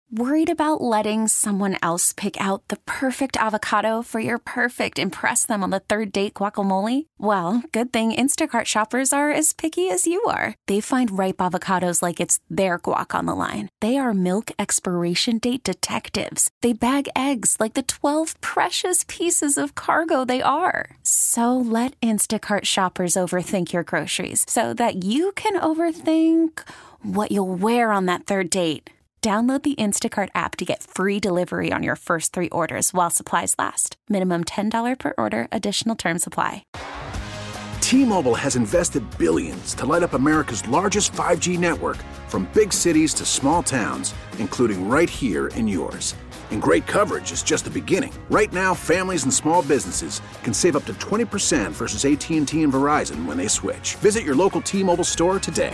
Worried about letting someone else pick out the perfect avocado for your perfect impress them on the third date guacamole? Well, good thing Instacart shoppers are as picky as you are. They find ripe avocados like it's their guac on the line. They are milk expiration date detectives. They bag eggs like the 12 precious pieces of cargo they are. So let Instacart shoppers overthink your groceries so that you can overthink what you'll wear on that third date. Download the Instacart app to get free delivery on your first 3 orders while supplies last. Minimum $10 per order. Additional terms apply. T-Mobile has invested billions to light up America's largest 5G network, from big cities to small towns, including right here in yours. And great coverage is just the beginning. Right now, families and small businesses can save up to 20% versus AT&T and Verizon when they switch. Visit your local T-Mobile store today.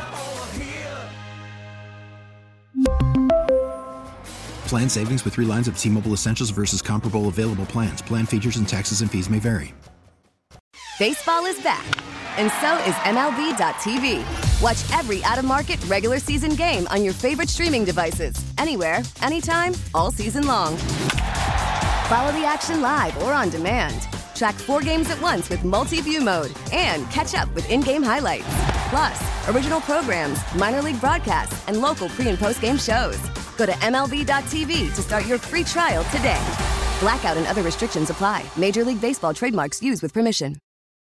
Plan savings with 3 lines of T-Mobile Essentials versus comparable available plans. Plan features and taxes and fees may vary. Baseball is back, and so is MLB.tv. Watch every out-of-market regular season game on your favorite streaming devices, anywhere, anytime, all season long. Follow the action live or on demand. Track 4 games at once with multi-view mode and catch up with in-game highlights. Plus, original programs, minor league broadcasts, and local pre- and post-game shows. Go to MLB.tv to start your free trial today. Blackout and other restrictions apply. Major League Baseball trademarks used with permission.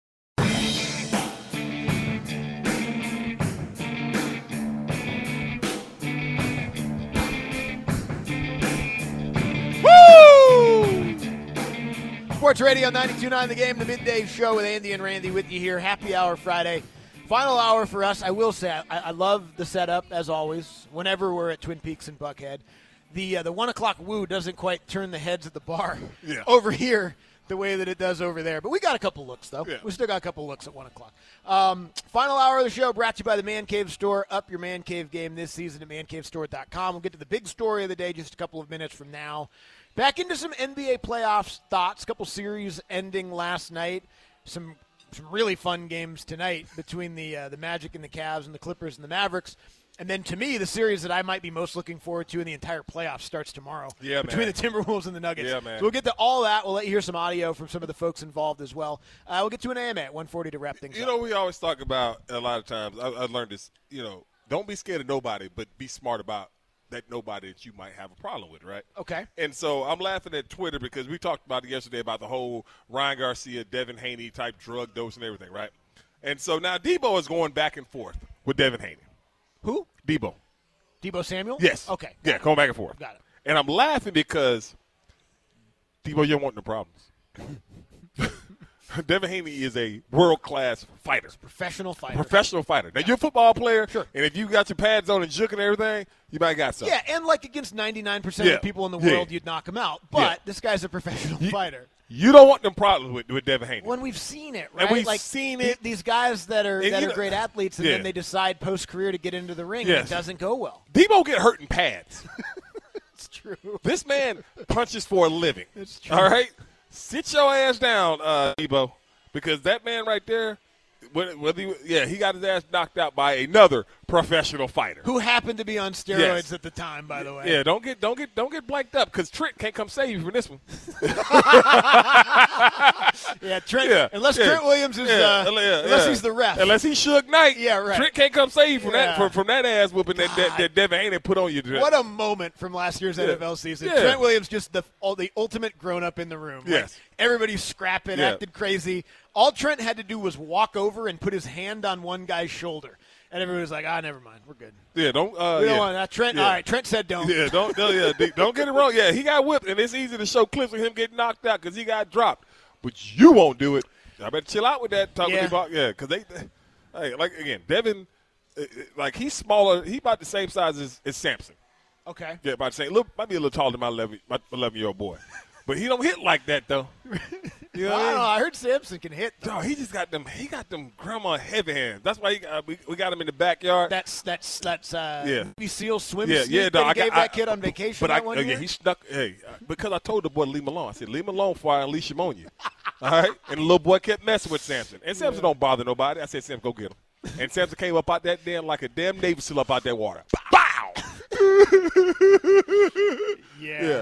Sports Radio 92.9 The Game, the midday show with Andy and Randy with you here. Happy Hour Friday. Final hour for us. I will say I love the setup, as always, whenever we're at Twin Peaks and Buckhead. The 1 o'clock woo doesn't quite turn the heads at the bar over here the way that it does over there. But we got a couple looks, though. Yeah. We still got a couple looks at 1 o'clock. Final hour of the show brought to you by the Man Cave Store. Up your Man Cave game this season at mancavestore.com. We'll get to the big story of the day just a couple of minutes from now. Back into some NBA playoffs thoughts. A couple series ending last night. Some really fun games tonight between the Magic and the Cavs and the Clippers and the Mavericks. And then, to me, the series that I might be most looking forward to in the entire playoffs starts tomorrow between the Timberwolves and the Nuggets. Yeah, man. So we'll get to all that. We'll let you hear some audio from some of the folks involved as well. We'll get to an AMA at 1:40 to wrap things up. You know, we always talk about, a lot of times, I learned this, don't be scared of nobody, but be smart about that nobody that you might have a problem with, right? Okay. And so I'm laughing at Twitter because we talked about it yesterday about the whole Ryan Garcia, Devin Haney type drug dose and everything, right? And so now Debo is going back and forth with Devin Haney. Who? Debo. Debo Samuel? Yes. Okay. Yeah, going back and forth. Got it. And I'm laughing because, Debo, you don't want no problems. Devin Haney is a world-class fighter. Professional fighter. Now, you're a football player, sure. And if you got your pads on and juke and everything, you might got something. Yeah, and like against 99% of the people in the world, you'd knock him out. But this guy's a professional fighter. You don't want them problems with Devin Haney. When we've seen it, right? And we've seen it. These guys that are great athletes, and then they decide post-career to get into the ring, and it doesn't go well. Debo get hurt in pads. It's true. This man punches for a living. It's true. All right? Sit your ass down, Debo, because that man right there, he got his ass knocked out by another professional fighter who happened to be on steroids at the time, by the way. Yeah, don't get blanked up because Trent can't come save you from this one. Trent. Yeah, unless Trent Williams is, unless he's the ref, unless he's Suge Knight. Yeah, right. Trent can't come save you from that ass whooping that Devin Haney put on you. What a moment from last year's NFL season. Yeah. Trent Williams just the ultimate grown up in the room. Yes, like, everybody's scrapping, acted crazy. All Trent had to do was walk over and put his hand on one guy's shoulder. And everybody was like, never mind. We're good. Yeah, don't. We don't want that. Trent, all right, Trent said don't. Yeah, don't get it wrong. Yeah, he got whipped, and it's easy to show clips of him getting knocked out because he got dropped. But you won't do it. I better chill out with that. Because Devin, he's smaller. He's about the same size as Samson. Okay. Yeah, about the same. Might be a little taller than my 11-year-old boy. But he don't hit like that, though. You know I don't know. I heard Samson can hit. No, he just got them. He got them grandma heavy hands. That's why we got him in the backyard. That's yeah. Seal swim. Yeah. No, I gave that kid on vacation. But one year? He snuck. Hey, because I told the boy to leave him alone. I said, leave him alone before I unleash him on you. All right. And the little boy kept messing with Samson. And Samson don't bother nobody. I said, Samson, go get him. And Samson came up out that damn like a damn Navy SEAL up out that water. Bow.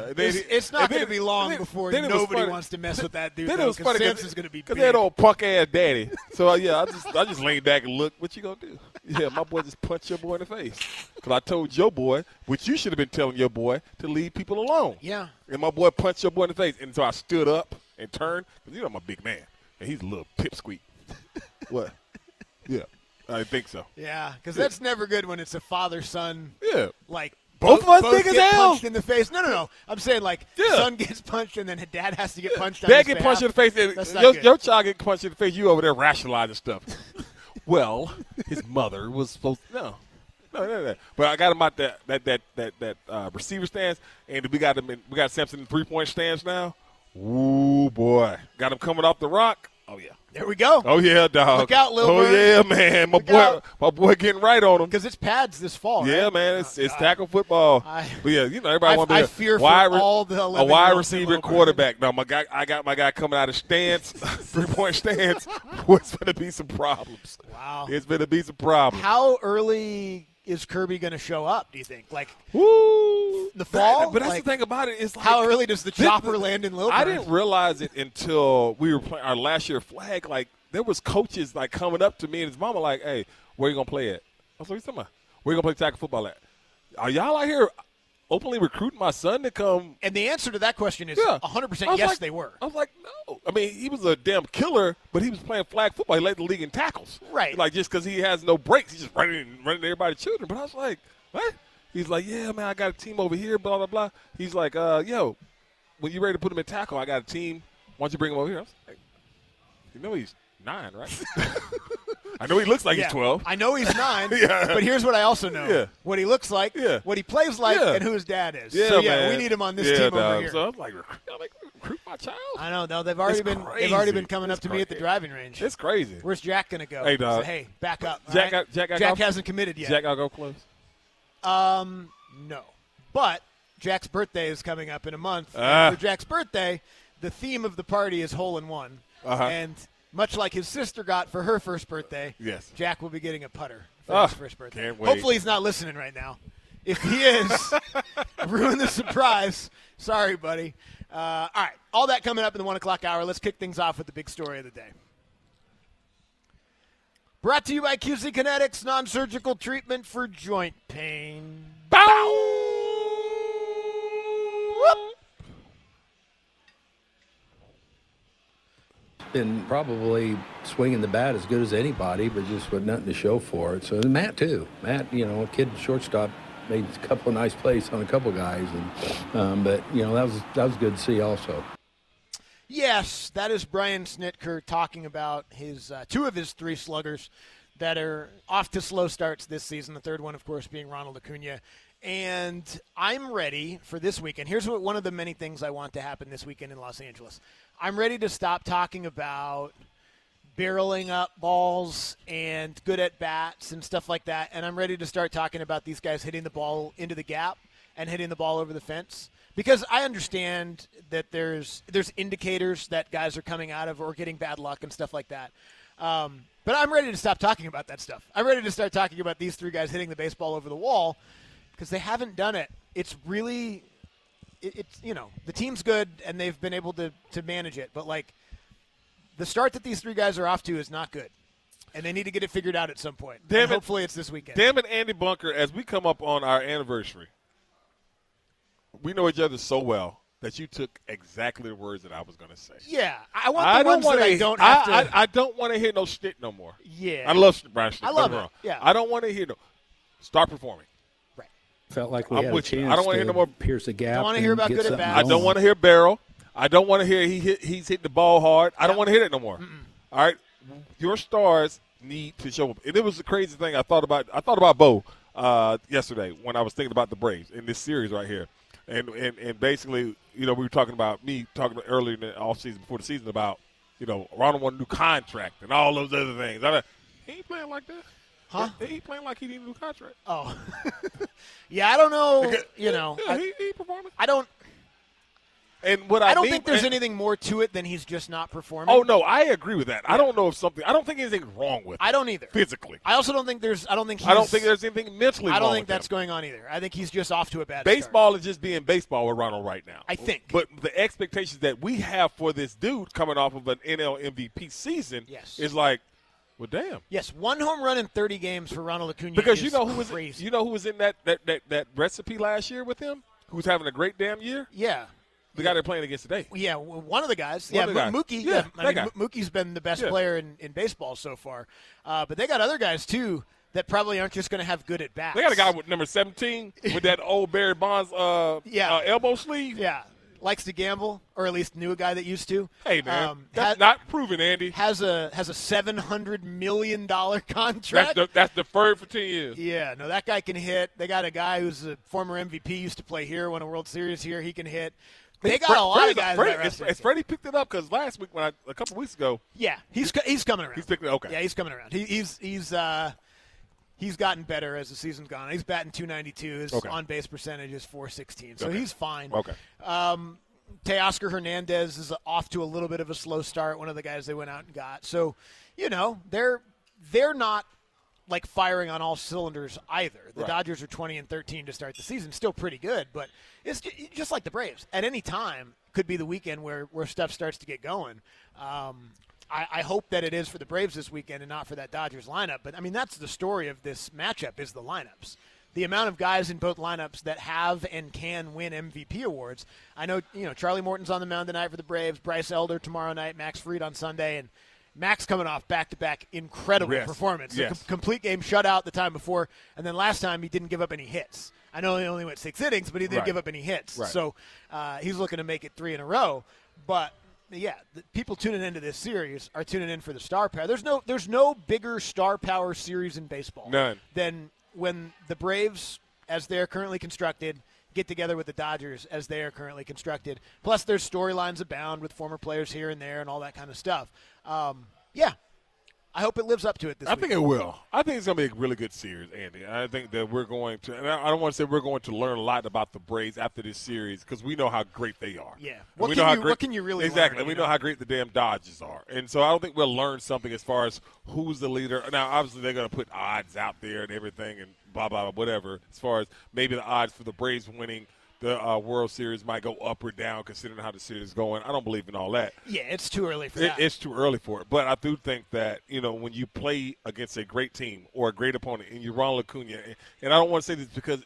It's not going to be long before nobody wants to mess with that dude. Then it was funny Samson's going to be big. Because that old punk-ass daddy. So, I just leaned back and looked. What you going to do? Yeah, my boy just punched your boy in the face. Because I told your boy, which you should have been telling your boy, to leave people alone. Yeah. And my boy punched your boy in the face. And so I stood up and turned. Because, I'm a big man. And he's a little pipsqueak. What? Yeah. I think so. Yeah, because that's never good when it's a father-son. Yeah. Like, both of us both big as get hell. Punched in the face. No. I'm saying, like, son gets punched and then dad has to get punched on Dad his get behalf. punched in the face. That's And not good. your child get punched in the face. You over there rationalizing stuff. Well, his mother was supposed to. No. But I got him out that receiver stance, and we got Samson in 3-point stance now. Ooh, boy. Got him coming off the rock. Oh, yeah. There we go. Oh, yeah, dog. Look out, Lil Oh, Bird. yeah, man. My boy getting right on him. Because it's pads this fall, Yeah, right? man. It's tackle football. But, yeah, everybody want to be I fear for all the a wide 11-year-olds receiver in quarterback. No, I got my guy coming out of stance, 3-point stance. It's going to be some problems. Wow. It's going to be some problems. How early is Kirby going to show up, do you think? Like, Woo. the fall? But that's Like, the thing about it. It's like, how early does the chopper land in Lil Bird? I didn't realize it until we were playing our last year flag. Like, there was coaches, like, coming up to me and his mama like, hey, where you going to play at? I was like, what you talking about? Where you going to play tackle football at? Are y'all out here openly recruiting my son to come? And the answer to that question is Yeah. 100% yes, like, they were. I was like, no. I mean, he was a damn killer, but he was playing flag football. He led the league in tackles. Right. Like, just because he has no breaks, he's just running everybody's children. But I was like, what? He's like, yeah, man, I got a team over here, blah, blah, blah. He's like, yo, when you ready to put him in tackle, I got a team. Why don't you bring him over here? I was like, you know he's 9, right? I know he looks like he's 12. I know he's 9, Yeah. but here's what I also know. Yeah. What he looks like, Yeah. what he plays like, Yeah. and who his dad is. Yeah, so, man. we need him on this Yeah, team over dog. here. So I was like, recruit my child? I know. No, they've already been coming up to me at the driving range. It's crazy. Where's Jack going to go? Hey, dog. So, hey, back up. all Jack right? got Jack golf? hasn't committed yet. Jack, I'll go close. No. But Jack's birthday is coming up in a month. Ah. And for Jack's birthday, the theme of the party is hole-in-one. Uh-huh. And much like his sister got for her first birthday, Yes. Jack will be getting a putter for his first birthday. Can't wait. Hopefully he's not listening right now. If he is, ruin the surprise. Sorry, buddy. All right, all that coming up in the 1 o'clock hour. Let's kick things off with the big story of the day. Brought to you by QC Kinetics, non-surgical treatment for joint pain. Been probably swinging the bat as good as anybody, but just with nothing to show for it. So and Matt too. Matt, a kid shortstop, made a couple of nice plays on a couple guys, and but that was good to see also. Yes, that is Brian Snitker talking about his 2 of his 3 sluggers that are off to slow starts this season. The third one, of course, being Ronald Acuna. And I'm ready for this weekend. Here's one of the many things I want to happen this weekend in Los Angeles. I'm ready to stop talking about barreling up balls and good at bats and stuff like that, and I'm ready to start talking about these guys hitting the ball into the gap and hitting the ball over the fence. Because I understand that there's indicators that guys are coming out of or getting bad luck and stuff like that. But I'm ready to stop talking about that stuff. I'm ready to start talking about these 3 guys hitting the baseball over the wall because they haven't done it. It's really it's the team's good and they've been able to manage it. But, like, the start that these 3 guys are off to is not good. And they need to get it figured out at some point. Hopefully it's this weekend. Damn it, Andy Bunker, as we come up on our anniversary, we know each other so well that you took exactly the words that I was going to say. Yeah. I want the ones that I don't have to. I don't want to hear no shit no more. Yeah. I love Brian Schnitt. I love it. Yeah. I don't want to hear no. Start performing. Right. Felt like we I'm had a with you. chance I don't wanna to hear no more. pierce the gap. Don't wanna hear about and good get at bats. I something don't going. want to hear barrel. I don't want to hear he's hitting the ball hard. I don't want to hear that no more. All right. Your stars need to show up. And it was the crazy thing I thought about Bo yesterday when I was thinking about the Braves in this series right here. And basically, we were talking about earlier in the offseason before the season about, Ronald wanted a new contract and all those other things. He ain't playing like that. Huh? He ain't playing like he needs a new contract. Oh. Yeah, I don't know. He performing. I don't. And what I don't think there's anything more to it than he's just not performing. Oh no, I agree with that. Yeah. I don't know if I don't think anything wrong with him. I don't either. Physically. I also don't think there's I don't think there's anything mentally wrong. I don't think with that's him. going on either. I think he's just off to a bad Baseball start. is just being baseball with Ronald right now. I think. But the expectations that we have for this dude coming off of an NL MVP season is like, well, damn. Yes, 1 home run in 30 games for Ronald Acuna. Because is you know who was in that recipe last year with him? Who was having a great damn year? Yeah. The guy they're playing against today. Yeah, one of the guys. Mookie. Yeah, Mookie's been the best player in baseball so far. But they got other guys, too, that probably aren't just going to have good at bats. They got a guy with number 17 with that old Barry Bonds elbow sleeve. Yeah. Likes to gamble, or at least knew a guy that used to. Hey, man. That's not proven, Andy. Has a $700 million contract. That's deferred for 10 years. Yeah, no, that guy can hit. They got a guy who's a former MVP, used to play here, won a World Series here. He can hit. They got a lot of guys. Has Freddie picked it up? Because last week, a couple weeks ago. Yeah, he's coming around. He's picking it. Okay. Yeah, he's coming around. He's gotten better as the season's gone. He's batting .292. His on-base percentage is .416. So he's fine. Okay. Teoscar Hernandez is off to a little bit of a slow start, one of the guys they went out and got. So, they're not like firing on all cylinders either. The Dodgers are 20-13 to start the season. Still pretty good, but it's just like the Braves. At any time could be the weekend where stuff starts to get going. I hope that it is for the Braves this weekend and not for that Dodgers lineup. But, I mean, that's the story of this matchup is the lineups. The amount of guys in both lineups that have and can win MVP awards. I know, Charlie Morton's on the mound tonight for the Braves, Bryce Elder tomorrow night, Max Fried on Sunday, and Max coming off back-to-back incredible performance. Yes. Complete game shutout the time before, and then last time he didn't give up any hits. I know he only went 6 innings, but he didn't give up any hits. Right. So he's looking to make it 3 in a row. But, yeah, the people tuning into this series are tuning in for the star power. There's no bigger star power series in baseball than when the Braves, as they're currently constructed, get together with the Dodgers as they are currently constructed. Plus, there's storylines abound with former players here and there and all that kind of stuff. I hope it lives up to it this week. I think it will. I think it's going to be a really good series, Andy. I think that we're going to – and I don't want to say we're going to learn a lot about the Braves after this series because we know how great they are. Yeah. What can you really learn? Exactly. We know how great the damn Dodgers are. And so I don't think we'll learn something as far as who's the leader. Now, obviously, they're going to put odds out there and everything and blah, blah, blah, whatever, as far as maybe the odds for the Braves winning the World Series might go up or down considering how the series is going. I don't believe in all that. Yeah, it's too early for that. It's too early for it. But I do think that, when you play against a great team or a great opponent and you're Ronald Acuna, and I don't want to say this because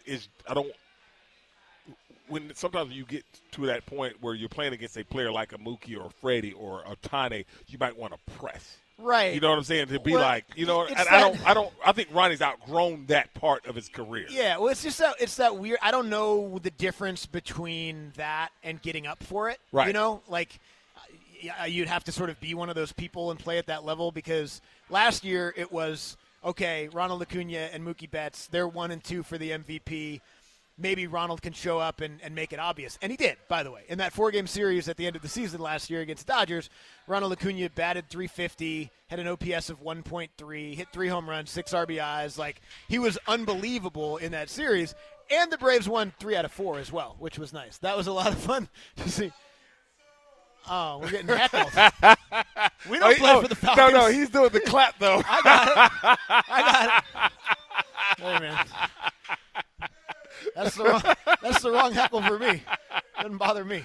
sometimes you get to that point where you're playing against a player like a Mookie or a Freddie or a Tane, you might want to press. Right. You know what I'm saying? To be I think Ronnie's outgrown that part of his career. Yeah, well, it's that weird. I don't know the difference between that and getting up for it. Right. You'd have to sort of be one of those people and play at that level because last year it was, okay, Ronald Acuna and Mookie Betts, they're 1 and 2 for the MVP. Maybe Ronald can show up and make it obvious. And he did, by the way. In that 4-game series at the end of the season last year against the Dodgers, Ronald Acuna batted .350, had an OPS of 1.3, hit 3 home runs, 6 RBIs. Like, he was unbelievable in that series. And the Braves won 3 out of 4 as well, which was nice. That was a lot of fun to see. Oh, we're getting heckled. We don't play for the Falcons. No, he's doing the clap, though. I got it. Hey, man. That's the wrong heckle for me. Doesn't bother me.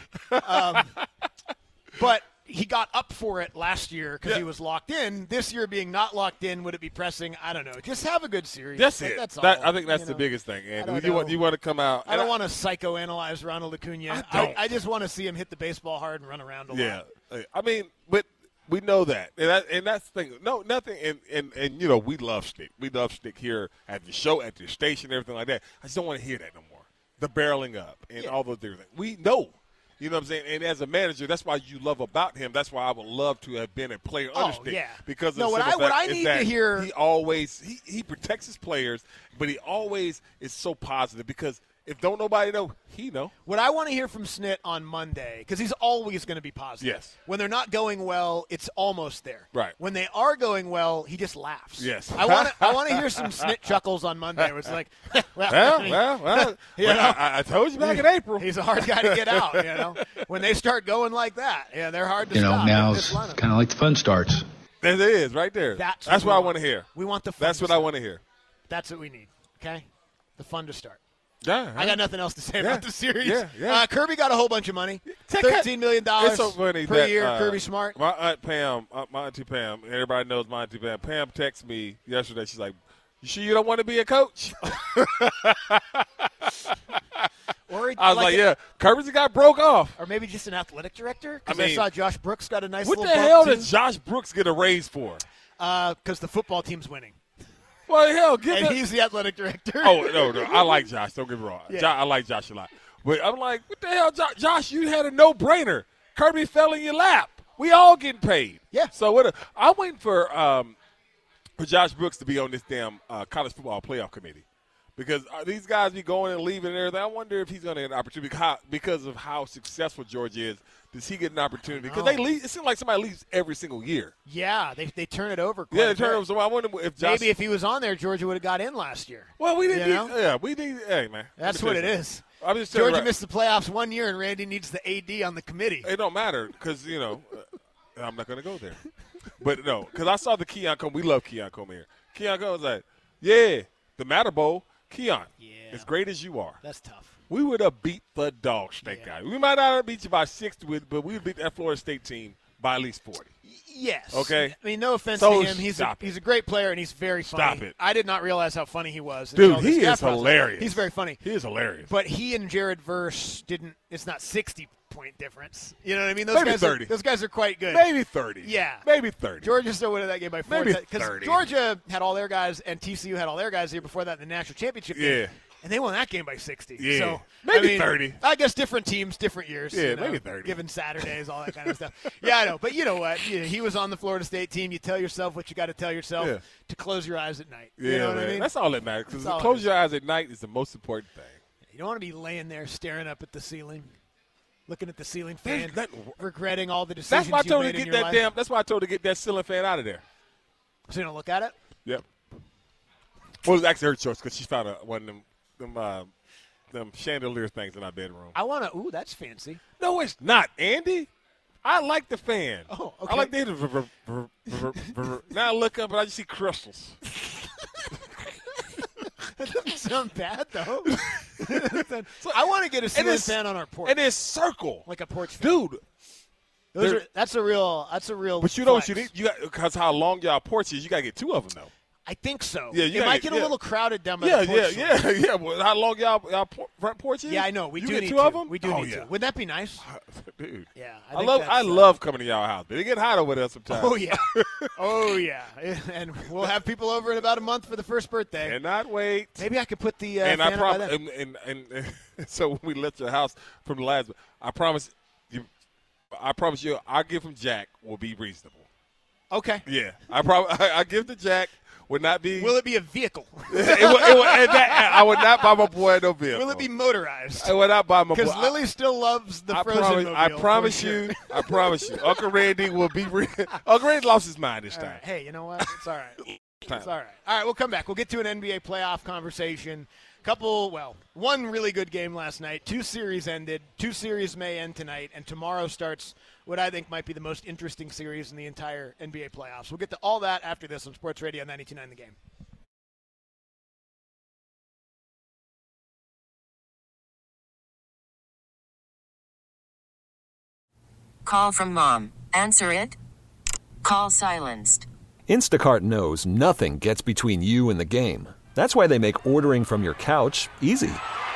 But he got up for it last year because he was locked in. This year being not locked in, would it be pressing? I don't know. Just have a good series. That's it. That's all. I think that's the biggest thing. And you want to come out. I don't want to psychoanalyze Ronald Acuna. I just want to see him hit the baseball hard and run around a lot. Yeah. I mean, but we know that. And that's the thing. No, nothing. And we love Stick. We love Stick here at the show, at the station, everything like that. I just don't want to hear that no more. The barreling up and all those different things. We know. You know what I'm saying? And as a manager, that's why you love about him. That's why I would love to have been a player under Stick. Yeah. Because what I need to hear. He always he protects his players, but he always is so positive because if don't nobody know, he know. What I want to hear from Snit on Monday, because he's always going to be positive. Yes. When they're not going well, it's almost there. Right. When they are going well, he just laughs. Yes. I want to hear some Snit chuckles on Monday. Where it's like, well. I told you back in April. He's a hard guy to get out. When they start going like that, they're hard to stop. Now it's kind of like the fun starts. There it is, right there. That's what I want to hear. We want the fun. That's what I want to hear. That's what we need. Okay, the fun to start. Yeah, I got nothing else to say about the series. Yeah. Kirby got a whole bunch of money, $13 million so per year. Kirby Smart. My Aunt Pam, my Auntie Pam, everybody knows my Auntie Pam. Pam texted me yesterday. She's like, "You sure you don't want to be a coach?" I was like, yeah, Kirby's got broke off. Or maybe just an athletic director? Because I saw Josh Brooks got a nice little bump. What the hell did Josh Brooks get a raise for? Because the football team's winning. Well, hell, he's the athletic director. Oh, no. I like Josh. Don't get me wrong. Yeah. I like Josh a lot. But I'm like, what the hell, Josh, you had a no-brainer. Kirby fell in your lap. We all getting paid. Yeah. So I'm waiting for Josh Brooks to be on this damn college football playoff committee. Because these guys be going and leaving and everything. I wonder if he's going to get an opportunity because of how successful Georgia is. Does he get an opportunity? Because they leave. It seems like somebody leaves every single year. Yeah, they turn it over. They turn it over. So I wonder if Josh. Maybe if he was on there, Georgia would have got in last year. Well, we didn't. Hey, man. That's what it is. I'm just Georgia missed the playoffs 1 year, and Randy needs the AD on the committee. It don't matter because I'm not going to go there. But no, because I saw the Keon Coleman. We love Keon Coleman here. Keon Coleman was like, yeah, the Matter Bowl. Keon, as great as you are, that's tough. We would have beat the dog snake guy. We might not have beat you by 6, but we would beat that Florida State team by at least 40. Yes. Okay. I mean, no offense to him. He's a great player, and he's very funny. Stop it. I did not realize how funny he was. Dude, he is hilarious. He's very funny. He is hilarious. But he and Jared Verse didn't – it's not 60-point difference. You know what I mean? Maybe 30. Those guys are quite good. Maybe 30. Yeah. Maybe 30. Georgia still won that game by 4. Maybe 30. Because Georgia had all their guys, and TCU had all their guys the year before that in the national championship game. Yeah. And they won that game by 60. Yeah. So, maybe 30. I guess different teams, different years. Yeah, maybe 30. Given Saturdays, all that kind of stuff. Yeah, I know. But you know what? He was on the Florida State team. You tell yourself what you got to tell yourself to close your eyes at night. Yeah, you know what I mean? That's all that matters. Because close your eyes at night is the most important thing. You don't want to be laying there staring up at the ceiling, looking at the ceiling fan, regretting all the decisions you made in your life. That's why I told her to get that ceiling fan out of there. So you don't look at it? Yep. Well, it was actually her choice because she found one of them chandelier things in our bedroom. I want to – ooh, that's fancy. No, it's not, Andy. I like the fan. Oh, okay. I like the now I look up and I just see crystals. That doesn't sound bad, though. So I want to get a ceiling fan on our porch. And it's circle. Like a porch fan. Dude. That's a real But you know what you need? Because how long y'all porch is, you got to get 2 of them, though. I think so. Yeah, it might get a little crowded down by the porch. Yeah. Well, how long y'all front porch is? Yeah, I know. We do need 2 of them? We do need 2. Wouldn't that be nice? Dude. Yeah. I love coming to y'all house. But it get hot over there sometimes. Oh, yeah. And we'll have people over in about a month for the first birthday. Cannot wait. Maybe I could put the fan up by then. And so when we left your house from the last, I promise you, our gift from Jack will be reasonable. Okay. Yeah. I give to Jack. Would not be. Will it be a vehicle? I would not buy my boy no vehicle. Will it be motorized? I would not buy my boy. Because Lily still loves the Frozen mobile. I promise you. I promise you. Uncle Randy will be. Uncle Randy lost his mind this time. Hey, you know what? It's all right. It's all right. All right, we'll come back. We'll get to an NBA playoff conversation. One really good game last night. 2 series ended. 2 series may end tonight, and tomorrow starts what I think might be the most interesting series in the entire NBA playoffs. We'll get to all that after this on Sports Radio 92.9 The Game. Call from mom. Answer it. Call silenced. Instacart knows nothing gets between you and the game. That's why they make ordering from your couch easy.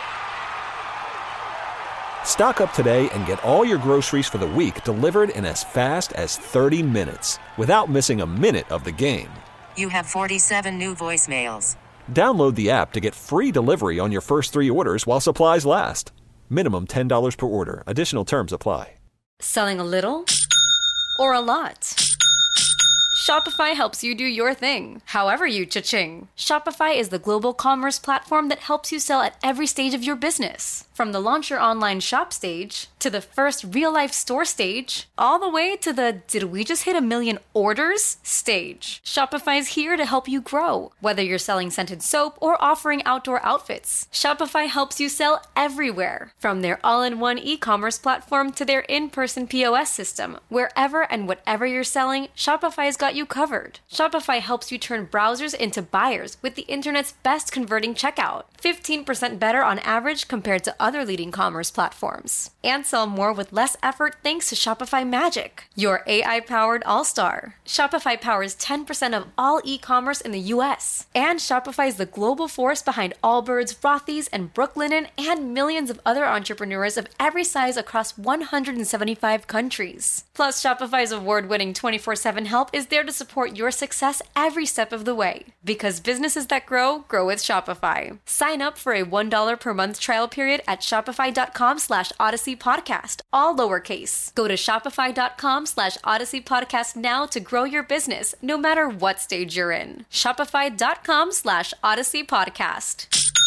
Stock up today and get all your groceries for the week delivered in as fast as 30 minutes without missing a minute of the game. You have 47 new voicemails. Download the app to get free delivery on your first 3 orders while supplies last. Minimum $10 per order. Additional terms apply. Selling a little or a lot? Shopify helps you do your thing, however you cha-ching. Shopify is the global commerce platform that helps you sell at every stage of your business. From the launch your online shop stage, to the first real-life store stage, all the way to the did we just hit 1 million orders stage. Shopify's here to help you grow. Whether you're selling scented soap or offering outdoor outfits, Shopify helps you sell everywhere. From their all-in-one e-commerce platform to their in-person POS system, wherever and whatever you're selling, Shopify's got you covered. Shopify helps you turn browsers into buyers with the internet's best converting checkout. 15% better on average compared to other leading commerce platforms. And sell more with less effort thanks to Shopify Magic, your AI-powered all-star. Shopify powers 10% of all e-commerce in the U.S. And Shopify is the global force behind Allbirds, Rothy's, and Brooklinen, and millions of other entrepreneurs of every size across 175 countries. Plus, Shopify's award-winning 24/7 help is there to support your success every step of the way. Because businesses that grow, grow with Shopify. Sign up for a $1 per month trial period at shopify.com/Odyssey Podcast, all lowercase. Go to shopify.com/Odyssey Podcast now to grow your business, no matter what stage you're in. Shopify.com/Odyssey Podcast.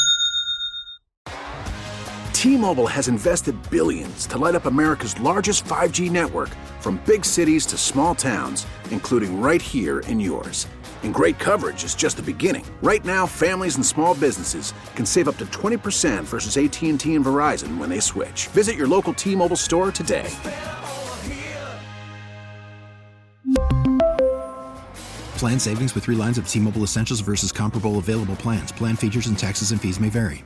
T-Mobile has invested billions to light up America's largest 5G network, from big cities to small towns, including right here in yours. And great coverage is just the beginning. Right now, families and small businesses can save up to 20% versus AT&T and Verizon when they switch. Visit your local T-Mobile store today. Plan savings with 3 lines of T-Mobile Essentials versus comparable available plans. Plan features and taxes and fees may vary.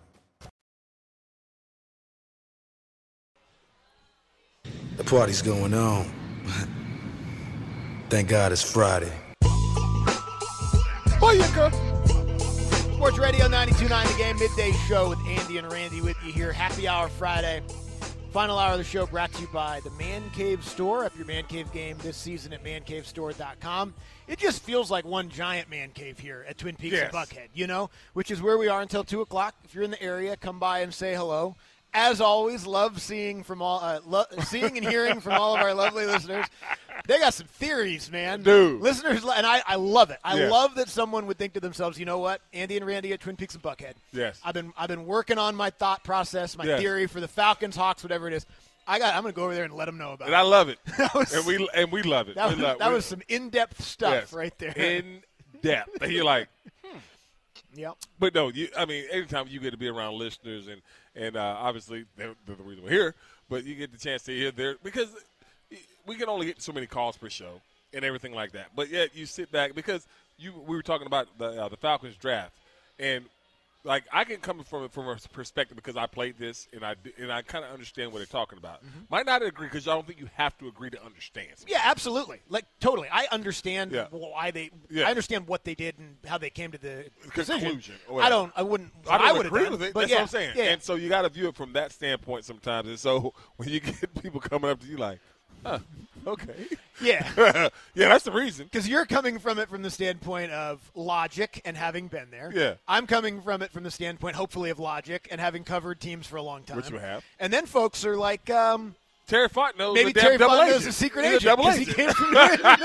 The party's going on. Thank God it's Friday. Sports Radio 92.9 The Game, midday show with Andy and Randy with you here. Happy Hour Friday. Final hour of the show brought to you by the Man Cave Store. Up your Man Cave game this season at mancavestore.com. It just feels like one giant man cave here at Twin Peaks and Buckhead, you know, which is where we are until 2 o'clock. If you're in the area, come by and say hello. As always, love seeing seeing and hearing from all of our lovely listeners. They got some theories, man. Dude. Listeners, and I love it. I love that someone would think to themselves, you know what, Andy and Randy at Twin Peaks and Buckhead. Yes. I've been working on my thought process, my theory for the Falcons, Hawks, whatever it is. I'm going to go over there and let them know about it. And I love it. And we love it. That was some in-depth stuff right there. In-depth. And you're like, Yep. But no, anytime you get to be around listeners and obviously they're the reason we're here, but you get the chance to hear because we can only get so many calls per show and everything like that. But yet you sit back because we were talking about the Falcons draft, and like I can come from a perspective because I played this and I kind of understand what they're talking about. Mm-hmm. Might not agree because I don't think you have to agree to understand something. Yeah, absolutely. Like totally. I understand why they. I understand what they did and how they came to the conclusion. I wouldn't agree with it. But that's what I'm saying. Yeah. And so you got to view it from that standpoint sometimes. And so when you get people coming up to you like, huh, okay. Yeah. Yeah, that's the reason. Because you're coming from it from the standpoint of logic and having been there. Yeah. I'm coming from it from the standpoint, hopefully, of logic and having covered teams for a long time. Which you have. And then folks are like, Terry Fontenot. Maybe Terry Fontenot's a secret agent because he came from here.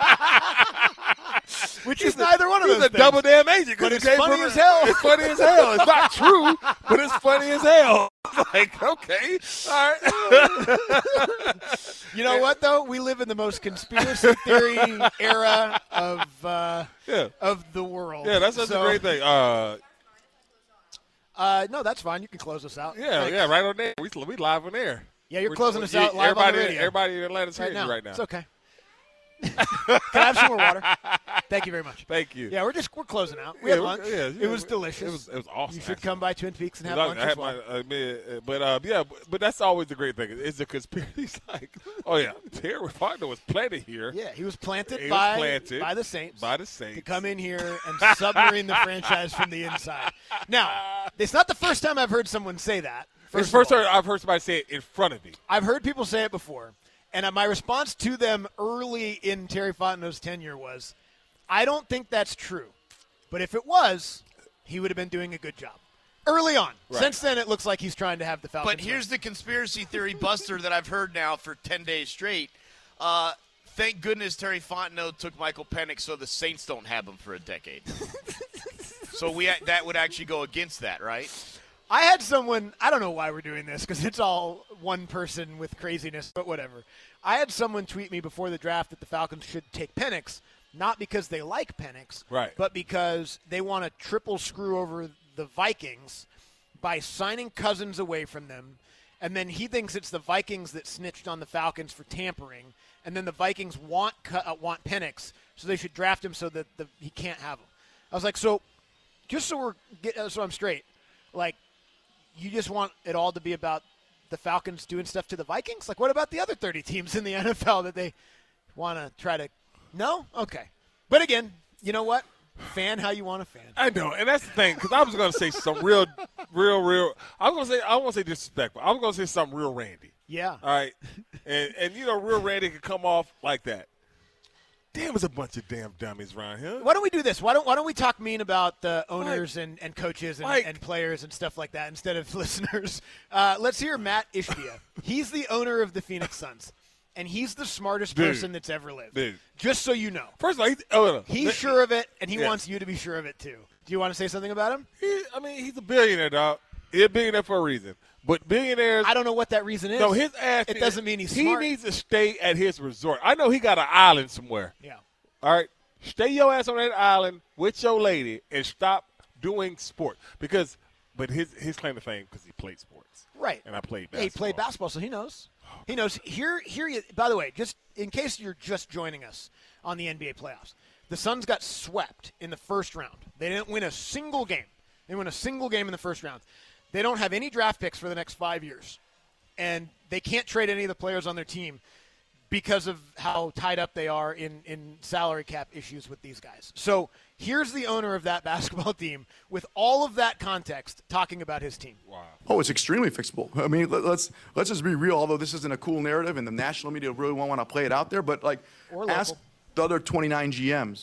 Which is neither one of those things. He's a double damn agent. But it's funny as hell. It's funny as hell. It's not true, but it's funny as hell. Like, okay, all right. You know what, though? We live in the most conspiracy theory era of the world. Yeah, that's a great thing. No, that's fine. You can close us out. Yeah, right on there. We live on air. Yeah, you're closing us out live on the radio. Everybody in Atlanta's hearing you right now. It's okay. Can I have some more water? Thank you very much. Thank you. Yeah, we're closing out. We had lunch. It was delicious. It was awesome. You should come by Twin Peaks and have lunch as well. But that's always the great thing. It's a conspiracy. Like, oh yeah, Terry Fontenot was planted here. Yeah, he was planted by the Saints. By the Saints to come in here and submarine the franchise from the inside. Now, it's not the first time I've heard someone say that. It's the first time I've heard somebody say it in front of me. I've heard people say it before. And my response to them early in Terry Fontenot's tenure was, I don't think that's true. But if it was, he would have been doing a good job. Early on. Right. Since then, it looks like he's trying to have the Falcons. But here's the conspiracy theory buster that I've heard now for 10 days straight. Thank goodness Terry Fontenot took Michael Penix so the Saints don't have him for a decade. So that would actually go against that, right? I had someone, I don't know why we're doing this because it's all one person with craziness, but whatever. I had someone tweet me before the draft that the Falcons should take Penix, not because they like Penix, right, but because they want to triple screw over the Vikings by signing Cousins away from them, and then he thinks it's the Vikings that snitched on the Falcons for tampering, and then the Vikings want Penix, so they should draft him so that he can't have him. I was like, so just so I'm straight, like, you just want it all to be about the Falcons doing stuff to the Vikings? Like, what about the other 30 teams in the NFL that they want to try to – no? Okay. But, again, you know what? Fan how you want to fan. I know, and that's the thing, because I was going to say some real – I won't say disrespectful. I was going to say something real Randy. Yeah. All right? And real Randy can come off like that. Damn, there's a bunch of damn dummies around here. Why don't we do this? Why don't we talk mean about the owners and coaches and players and stuff like that instead of listeners? Let's hear Matt Ishbia. He's the owner of the Phoenix Suns, and he's the smartest person that's ever lived. Dude. Just so you know. First of all, he's sure of it, and he wants you to be sure of it too. Do you want to say something about him? He's a billionaire, dog. He's a billionaire for a reason. But billionaires – I don't know what that reason is. No, his ass – it doesn't mean he's smart. He needs to stay at his resort. I know he got an island somewhere. Yeah. All right? Stay your ass on that island with your lady and stop doing sport. But his claim to fame because he played sports. Right. And I played basketball. Yeah, he played basketball, so he knows. He knows. Here. By the way, just in case you're just joining us on the NBA playoffs, the Suns got swept in the first round. They didn't win a single game. They won a single game in the first round. They don't have any draft picks for the next 5 years, and they can't trade any of the players on their team because of how tied up they are in salary cap issues with these guys. So here's the owner of that basketball team with all of that context talking about his team. Wow. Oh, it's extremely fixable. I mean, let's just be real, although this isn't a cool narrative and the national media really won't want to play it out there, but ask the other 29 GMs.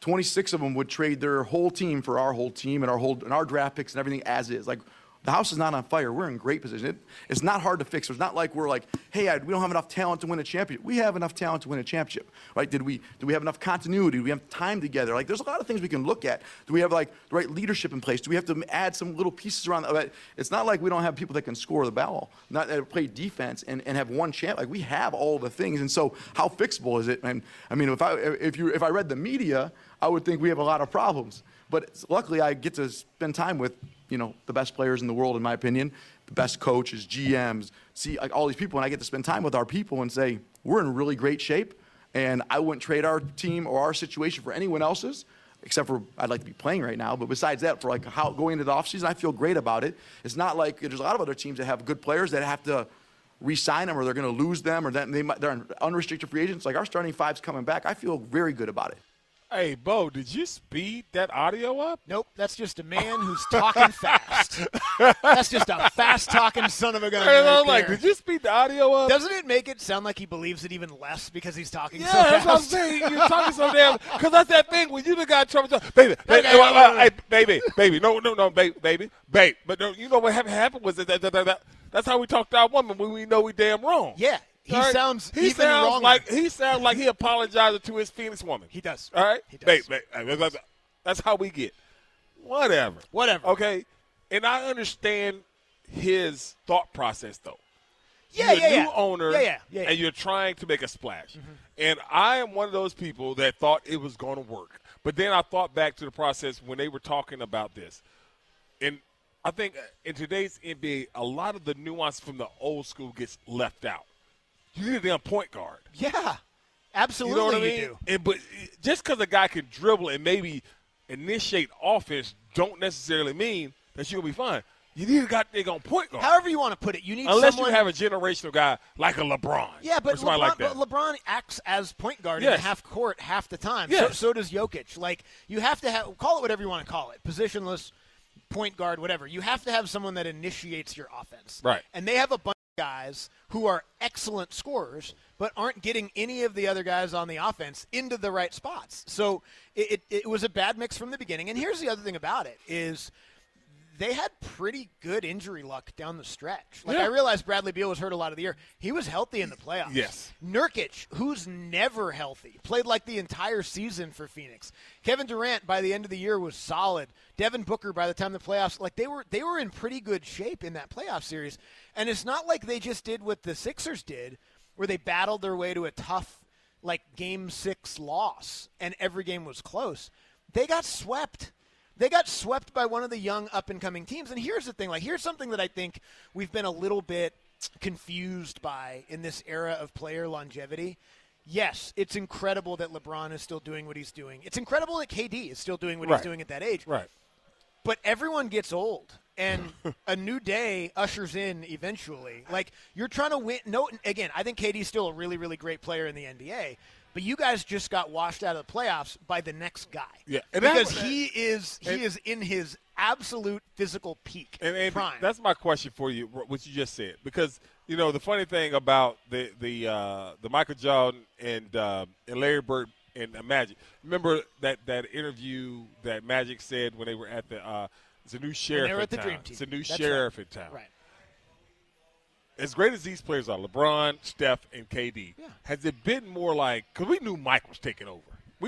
26 of them would trade their whole team for our whole team and our draft picks and everything as is. Like, the house is not on fire. We're in great position. It's not hard to fix. It's not like we're like, hey, we don't have enough talent to win a championship. We have enough talent to win a championship, right? Do we have enough continuity? Do we have time together? Like, there's a lot of things we can look at. Do we have, like, the right leadership in place? Do we have to add some little pieces around? It's not like we don't have people that can score the ball, not that play defense and have one champ. Like, we have all the things. And so how fixable is it? And, I mean, if I read the media, I would think we have a lot of problems. But luckily, I get to spend time with, the best players in the world, in my opinion, the best coaches, GMs, see like all these people, and I get to spend time with our people and say, we're in really great shape, and I wouldn't trade our team or our situation for anyone else's, except for I'd like to be playing right now. But besides that, for like how going into the offseason, I feel great about it. It's not like there's a lot of other teams that have good players that have to re-sign them or they're going to lose them or they're unrestricted free agents. Like our starting five's coming back. I feel very good about it. Hey, Bo, did you speed that audio up? Nope, that's just a man who's talking fast. That's just a fast-talking son of a gun. Right, did you speed the audio up? Doesn't it make it sound like he believes it even less because he's talking so fast? Yeah, that's what I'm saying. You're talking so damn – because that's that thing when you done got trouble. Baby, baby, no, baby. But no, you know what happened was that's how we talk to our woman when we know we damn wrong. Yeah. He sounds wrong. He sounds like he apologized to his Phoenix woman. He does. All right? He does. That's how we get. Whatever. Okay? And I understand his thought process, though. Yeah, you're a new owner, and you're trying to make a splash. Mm-hmm. And I am one of those people that thought it was going to work. But then I thought back to the process when they were talking about this. And I think in today's NBA, a lot of the nuance from the old school gets left out. You need a damn point guard. Yeah, absolutely. You know what I mean? But just because a guy can dribble and maybe initiate offense don't necessarily mean that you're going to be fine. You need a goddamn point guard. However you want to put it. You need Unless someone, you have a generational guy like a LeBron. Yeah, but LeBron acts as point guard in the half court half the time. Yes. So does Jokic. Like, you have to have – call it whatever you want to call it. Positionless, point guard, whatever. You have to have someone that initiates your offense. Right. And they have a bunch of guys who are excellent scorers but aren't getting any of the other guys on the offense into the right spots. So it was a bad mix from the beginning. And here's the other thing about it is they had pretty good injury luck down the stretch. I realized Bradley Beal was hurt a lot of the year. He was healthy in the playoffs. Yes. Nurkic, who's never healthy, played like the entire season for Phoenix. Kevin Durant, by the end of the year, was solid. Devin Booker, by the time the playoffs, they were in pretty good shape in that playoff series. And it's not like they just did what the Sixers did, where they battled their way to a tough, Game 6 loss, and every game was close. They got swept. They got swept by one of the young up-and-coming teams. And here's the thing. Here's something that I think we've been a little bit confused by in this era of player longevity. Yes, it's incredible that LeBron is still doing what he's doing. It's incredible that KD is still doing what he's doing at that age. Right. But everyone gets old, and a new day ushers in eventually. You're trying to win. No, again, I think KD's still a really, really great player in the NBA. But you guys just got washed out of the playoffs by the next guy. Yeah, because he is in his absolute physical peak. And prime. That's my question for you, what you just said. Because the funny thing about the Michael Jordan and Larry Bird and Magic. Remember that interview that Magic said when they were at it's a new sheriff when they were in at the town. Dream Team. It's a new That's sheriff right. in town. Right. As great as these players are, LeBron, Steph, and KD, has it been more because we knew Mike was taking over.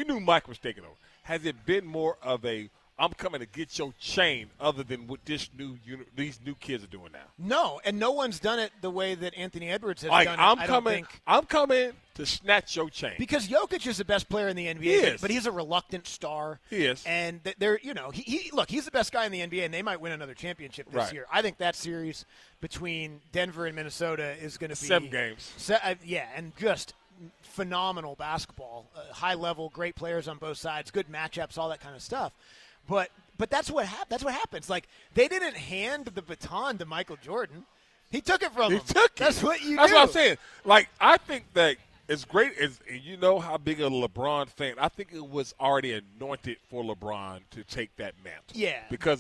Has it been more of a I'm coming to get your chain other than what these new kids are doing now? No, and no one's done it the way that Anthony Edwards has done it. I'm coming to snatch your chain. Because Jokic is the best player in the NBA, but he's a reluctant star. He is. And he's the best guy in the NBA, and they might win another championship this year. I think that series between Denver and Minnesota is going to be 7 games. And just phenomenal basketball, high level, great players on both sides, good matchups, all that kind of stuff. But that's what happens. They didn't hand the baton to Michael Jordan. He took it from him. That's what you do. That's what I'm saying. I think that as great as you know how big a LeBron fan, I think it was already anointed for LeBron to take that mantle. Yeah.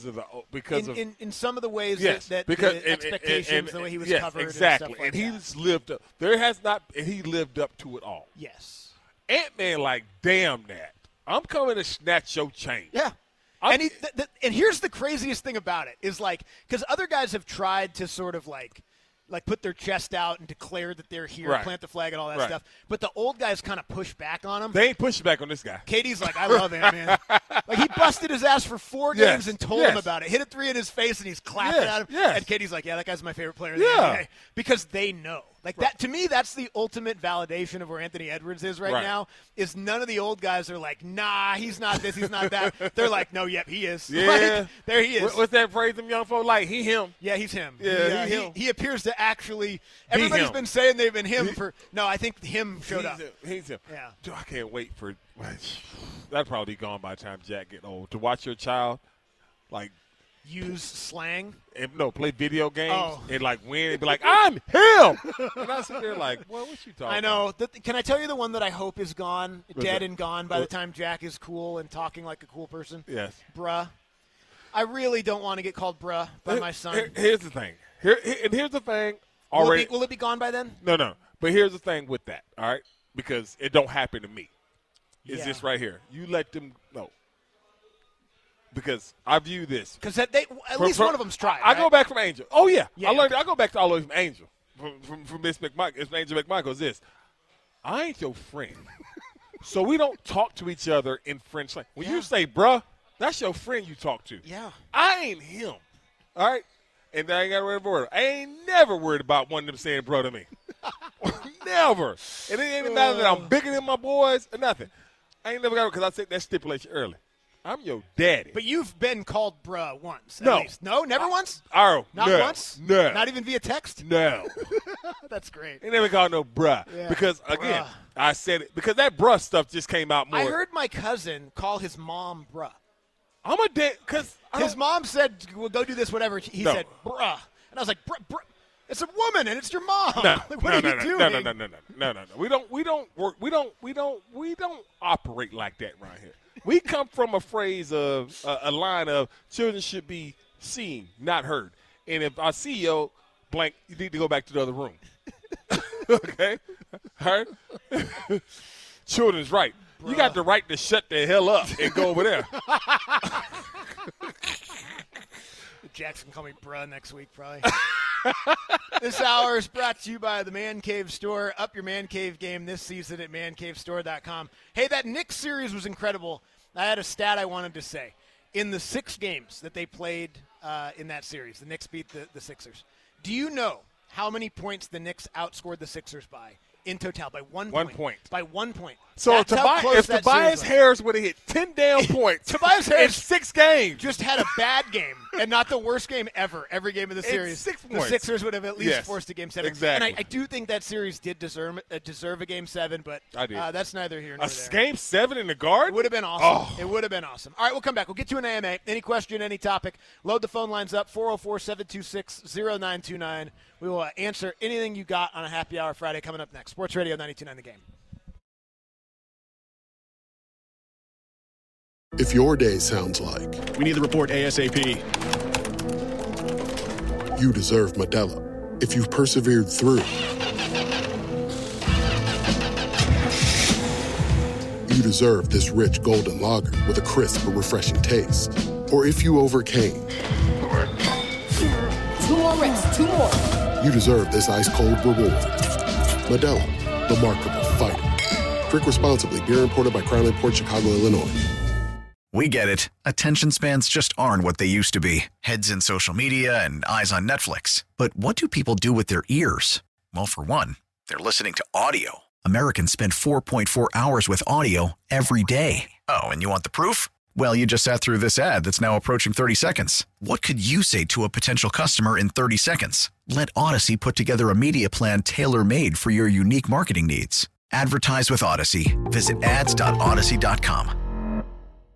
In some of the ways that because the expectations, the way he was covered, exactly. and stuff like and he's lived up. He lived up to it all. Yes. Ant-Man, damn that. I'm coming to snatch your chain. Yeah. And here's the craziest thing about it is because other guys have tried to sort of put their chest out and declare that they're here, plant the flag and all that stuff. But the old guys kind of push back on him. They ain't pushing back on this guy. KD's I love Ant-Man. He busted his ass for 4 games and told him about it. Hit a 3 in his face and he's clapping at him. Yes. And KD's that guy's my favorite player in the NBA. Because they know. That to me, that's the ultimate validation of where Anthony Edwards is right now. Is none of the old guys are nah, he's not this, he's not that. They're no, yep, he is. Yeah, there he is. What's that phrase them young folks like? He him. Yeah, he's him. Yeah, he him. He appears to actually. Everybody's been saying they've been him for. No, I think him showed up. He's him. Yeah. Dude, I can't wait for. That'll probably be gone by the time Jack get old. To watch your child, use slang? Play video games and win and be I'm him. And I sit there what you talking I know. about? Can I tell you the one that I hope is gone, dead and gone by the time Jack is cool and talking like a cool person? Yes. Bruh. I really don't want to get called bruh by my son. Here's the thing. Here's the thing. Already, will it be gone by then? No. But here's the thing with that, all right? Because it don't happen to me. It's this right here. You let them know. Because I view this. Because at least one of them's tried. I go back from Angel. Oh, yeah. I go back to all the way from Angel. From Miss McMichael. It's Angel McMichael is this. I ain't your friend. So we don't talk to each other in friend slang. When you say, bruh, that's your friend you talk to. Yeah. I ain't him. All right? And I ain't got to worry about it. I ain't never worried about one of them saying bro to me. Never. And it ain't even matter that I'm bigger than my boys or nothing. I ain't never got it because I said that stipulation early. I'm your daddy. But you've been called bruh once. No. At least. No? Never once? Oh, Not no. once? No. Not even via text? No. That's great. Ain't never called no bruh. Yeah. Because, again, I said it. Because that bruh stuff just came out more. I heard my cousin call his mom bruh. I'm a dad. Because his mom said, well, go do this, whatever. He said, bruh. And I was like, bruh. It's a woman and it's your mom. What are you doing? No. We don't operate like that right here. We come from a phrase of a line of children should be seen, not heard. And if I see you, blank, you need to go back to the other room. Okay? Heard? Children's right. Bruh. You got the right to shut the hell up and go over there. Jackson call me bruh next week, probably. This hour is brought to you by the Man Cave Store. Up your Man Cave game this season at mancavestore.com. Hey, that Knicks series was incredible. I had a stat I wanted to say. In the 6 games that they played in that series, the Knicks beat the Sixers. Do you know how many points the Knicks outscored the Sixers by? In total, by 1 point. 1 point. By 1 point. So if Tobias Harris would have hit 10 damn points Tobias Harris in 6 games. Just had a bad game and not the worst game ever. Every game of the series. 6 the points. Sixers would have at least forced a Game 7. Exactly. And I do think that series did deserve a Game 7, but that's neither here nor there. A Game 7 in the Garden? It would have been awesome. It would have been awesome. All right, we'll come back. We'll get to an AMA. Any question, any topic, load the phone lines up, 404-726-0929. We will answer anything you got on a Happy Hour Friday coming up next. Sports Radio 92.9 The Game. If your day sounds like we need the report ASAP, you deserve Modelo. If you've persevered through, you deserve this rich golden lager with a crisp but refreshing taste. Or if you overcame, 2 more reps, 2 more. You deserve this ice-cold reward. Modelo, the Markable Fighter. Drink responsibly. Beer imported by Crown Imports, Chicago, Illinois. We get it. Attention spans just aren't what they used to be. Heads in social media and eyes on Netflix. But what do people do with their ears? Well, for one, they're listening to audio. Americans spend 4.4 hours with audio every day. Oh, and you want the proof? Well, you just sat through this ad that's now approaching 30 seconds. What could you say to a potential customer in 30 seconds? Let Odyssey put together a media plan tailor-made for your unique marketing needs. Advertise with Odyssey. Visit ads.odyssey.com.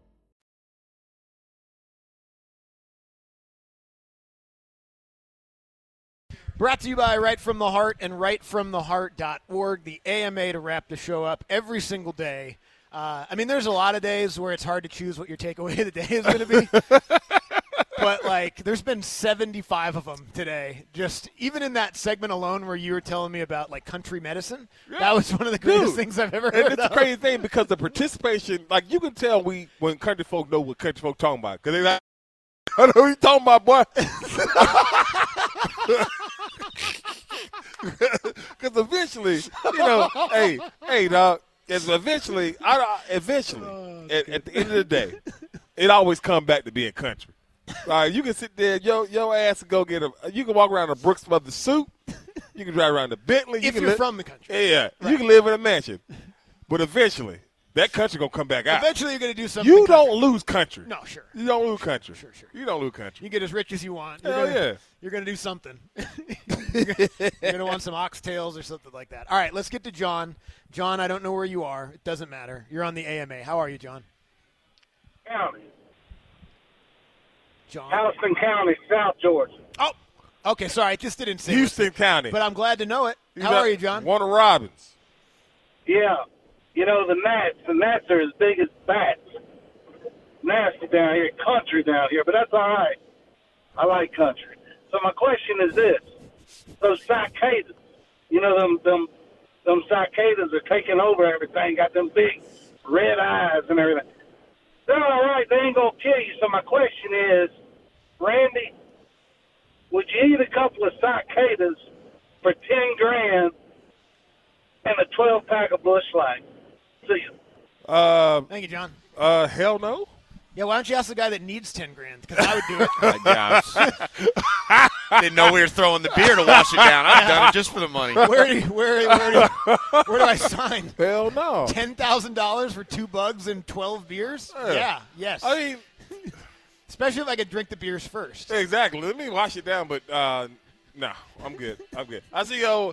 Brought to you by Right From The Heart and rightfromtheheart.org, the AMA to wrap the show up every single day. There's a lot of days where it's hard to choose what your takeaway of the day is going to be. But, there's been 75 of them today. Just even in that segment alone where you were telling me about, country medicine, that was one of the greatest things I've ever heard And it's a crazy thing because the participation, you can tell when country folk know what country folk talking about. Because they're like, I know what you talking about, boy. Because eventually, hey, dog, eventually, at the end of the day, it always comes back to being country. You can sit there, your ass and go get you can walk around a Brooks Brothers suit. You can drive around the Bentley. If you're from the country. Yeah. Right. You can live in a mansion. But eventually, that country going to come back out. Eventually, you're going to do something. You don't lose country. No, sure. You don't lose country. Sure. You don't lose country. You get as rich as you want. You're going to do something. You're going to want some oxtails or something like that. All right, let's get to John. John, I don't know where you are. It doesn't matter. You're on the AMA. How are you, John? County. John. Houston County, South Georgia. Oh, okay. Sorry, I just didn't say Houston County. But I'm glad to know it. How are you, John? Warner Robins. Yeah. The gnats are as big as bats. Nasty down here, country down here, but that's all right. I like country. So my question is this. Those cicadas, them cicadas are taking over everything, got them big red eyes and everything. They're all right. They ain't going to kill you. So my question is, Randy, would you eat a couple of cicadas for $10,000 and a 12-pack of Busch Light? See you. Thank you, John. Hell no. Yeah, why don't you ask the guy that needs $10,000? Because I would do it. Didn't know we were throwing the beer to wash it down. I've done it just for the money. Where do I sign? Hell no. $10,000 for 2 bugs and 12 beers? Yeah, yes. I mean, especially if I could drink the beers first. Exactly. Let me wash it down, but no, I'm good. I see old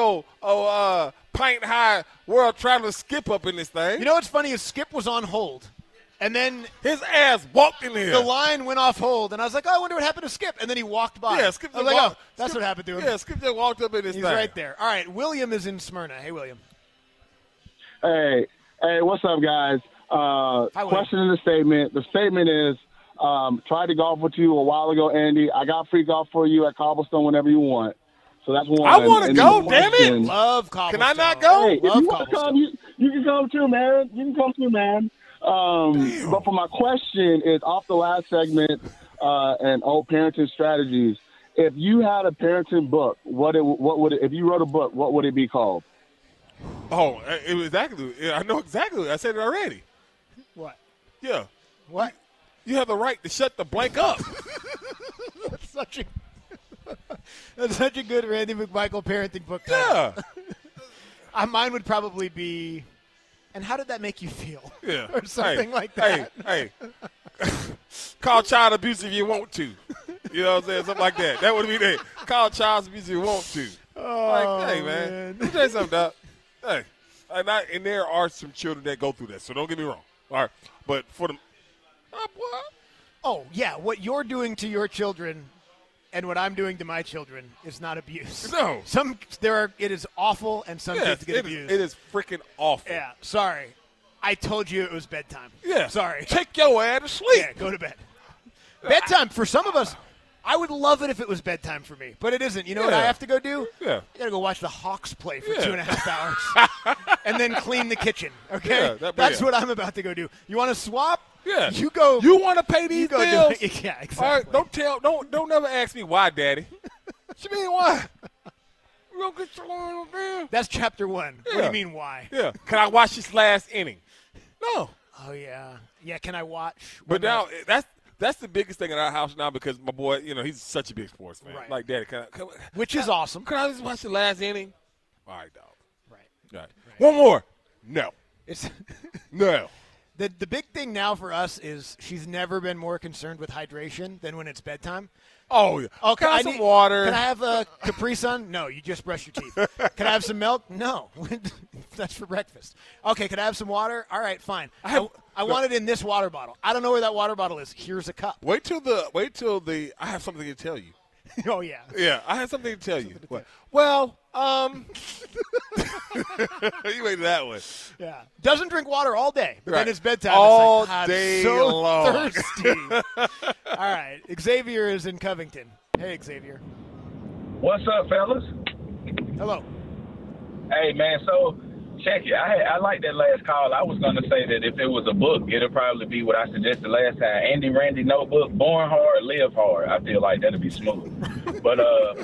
pint high world traveler Skip up in this thing. You know what's funny is Skip was on hold. And then his ass walked in here. The line went off hold, and I was like, "Oh, I wonder what happened to Skip." And then he walked by. Yeah, Skip. I was like, "Oh, that's what happened to him." Yeah, Skip just walked up in this He's thing. right there. All right, William is in Smyrna. Hey, William. Hey, what's up, guys? Question in the statement. The statement is, tried to golf with you a while ago, Andy. I got free golf for you at Cobblestone whenever you want. So that's one. I want to go, damn it. Love Cobblestone. Can I not go? Hey, if you want to come, you can come too, man. But for my question is off the last segment, and old parenting strategies. If you had a parenting book, if you wrote a book, what would it be called? Oh, it was exactly. I know exactly. I said it already. What? Yeah. What? You have the right to shut the blank up. That's such a good Randy McMichael parenting book title. Yeah. Mine would probably be, and how did that make you feel? Yeah. Or something like that. Hey. Call child abuse if you want to. You know what I'm saying? Something like that. That would be that. Call child abuse if you want to. Oh, hey, man. Let me tell you something, Doc. Hey. And there are some children that go through that, so don't get me wrong. All right. But for them. Oh, yeah. What you're doing to your children and what I'm doing to my children is not abuse. No. It is awful, and some kids get abused. It is freaking awful. Yeah. Sorry. I told you it was bedtime. Yeah. Sorry. Take your ass to sleep. Yeah, go to bed. Bedtime for some of us. I would love it if it was bedtime for me, but it isn't. You know what I have to go do? Yeah. I got to go watch the Hawks play for 2.5 hours and then clean the kitchen, okay? Yeah, that's what I'm about to go do. You want to swap? Yeah. You go. You want to pay these bills? Yeah, exactly. All right, don't never ask me why, Daddy. What you mean why? You don't get your line bill. That's chapter 1. Yeah. What do you mean why? Yeah. Can I watch this last inning? No. Oh, yeah. Yeah, can I watch? But now that's the biggest thing in our house now because my boy, he's such a big sports fan. Right. Like, Daddy, which is awesome. Can I just watch the last inning? All right, dog. Right. One more. No. No. The big thing now for us is she's never been more concerned with hydration than when it's bedtime. Oh, yeah. Oh, can I have some water? Can I have a Capri Sun? No, you just brush your teeth. Can I have some milk? No. That's for breakfast. Okay, can I have some water? All right, fine. I want it in this water bottle. I don't know where that water bottle is. Here's a cup. Wait till I have something to tell you. Oh, yeah. Yeah, I have something to tell you. Well, you waited that one. Yeah. Doesn't drink water all day, but then it's bedtime. All it's like, day so long. Thirsty. All right. Xavier is in Covington. Hey, Xavier. What's up, fellas? Hello. Hey, man, so check it. I like that last call. I was going to say that if it was a book, it'll probably be what I suggested last time. Andy Randy Notebook, Born Hard, Live Hard. I feel like that'll be smooth. But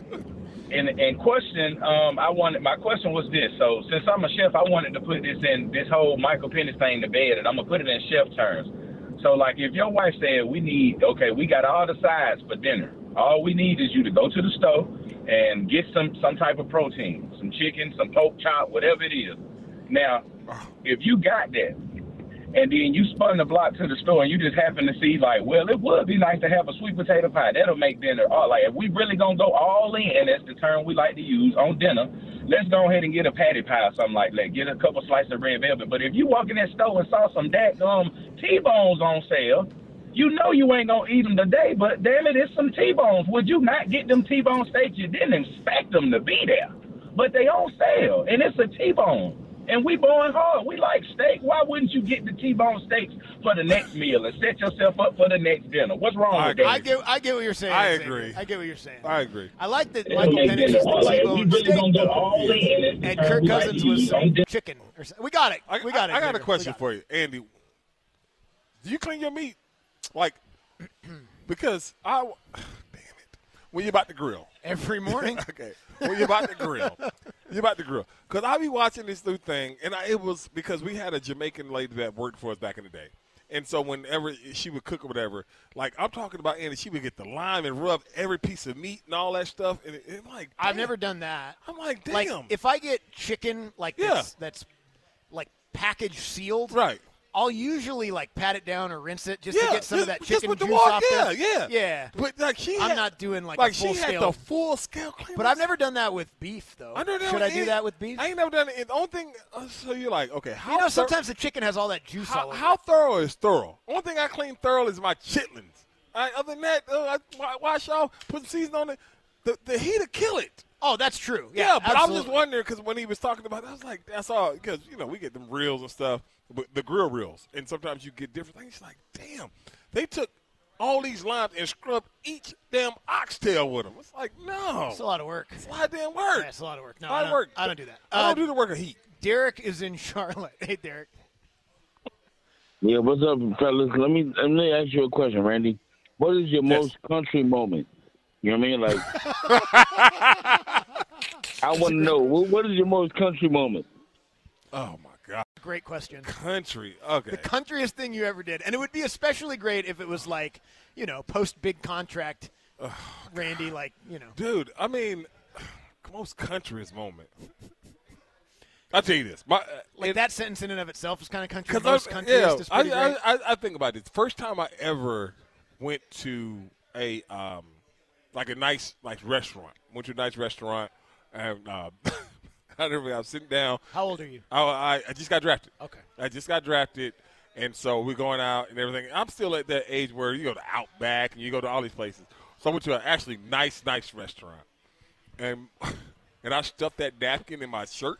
in question, my question was this. So since I'm a chef, I wanted to put this whole Michael Penix thing to bed, and I'm going to put it in chef terms. So, like, if your wife said, we got all the sides for dinner. All we need is you to go to the store and get some type of protein, some chicken, some pork chop, whatever it is. Now, if you got that, and then you spun the block to the store and you just happen to see, like, well, it would be nice to have a sweet potato pie. That'll make dinner. Like, if we really going to go all in, that's the term we like to use on dinner, let's go ahead and get a patty pie or something like that. Get a couple slices of red velvet. But if you walk in that store and saw some dadgum T-bones on sale, you know you ain't going to eat them today, but damn it, it's some T-bones. Would you not get them T-bone steaks? You didn't expect them to be there, but they on sale, and it's a T-bone. And we Born Hard. We like steak. Why wouldn't you get the T-bone steaks for the next meal and set yourself up for the next dinner? What's wrong with that? I get what you're saying. I agree. I get what you're saying. I agree. I like that Michael Penix is the T-bone steak, and Kirk Cousins was some chicken. We got it. We got it. I got a question for you, Andy. Do you clean your meat? Like, because damn it, when you're about to grill. Every morning. Okay. When you're about to grill. Because I be watching this new thing, and it was because we had a Jamaican lady that worked for us back in the day. And so whenever she would cook or whatever, like I'm talking about Andy, she would get the lime and rub every piece of meat and all that stuff. And like, damn. I've never done that. I'm like, damn. Like, if I get chicken that's like packaged sealed, right? I'll usually like pat it down or rinse it just to get some of that chicken with the juice water. off there. Yeah. But like I'm not doing like she full scale. had the full scale cleaners. But I've never done that with beef though. Should I do that with beef? I ain't never done it. The only thing, so you're like, okay, how? Sometimes the chicken has all that juice all over it. How thorough is thorough? Only thing I clean thorough is my chitlins. Other than that, I wash off, put some seasoning on it. The heat will kill it. Oh, that's true. Yeah, but I'm just wondering because when he was talking about it, I was like, that's all because we get them reels and stuff, but the grill reels, and sometimes you get different things. Like, damn, they took all these limes and scrubbed each damn oxtail with them. It's like, no, it's a lot of work. It's a lot of damn work. Yeah, it's a lot of work. No, I don't do that. I don't do the work of heat. Derek is in Charlotte. Hey, Derek. Yeah, what's up, fellas? Let me ask you a question, Randy. what is your most country moment? You know what I mean? Like, I want to know, what is your most country moment? Oh, my God. Great question. Country. Okay. The countryest thing you ever did. And it would be especially great if it was like, post-big contract, Randy, like, Dude, I mean, most countryest moment. I'll tell you this. That sentence in and of itself is kind of country. Most countryist is pretty great. I think about this. First time I ever went to a nice restaurant. Went to a nice restaurant, and I was sitting down. How old are you? I just got drafted. Okay. I just got drafted, and so we're going out and everything. I'm still at that age where you go to Outback and you go to all these places. So I went to an actually nice restaurant, and I stuffed that napkin in my shirt.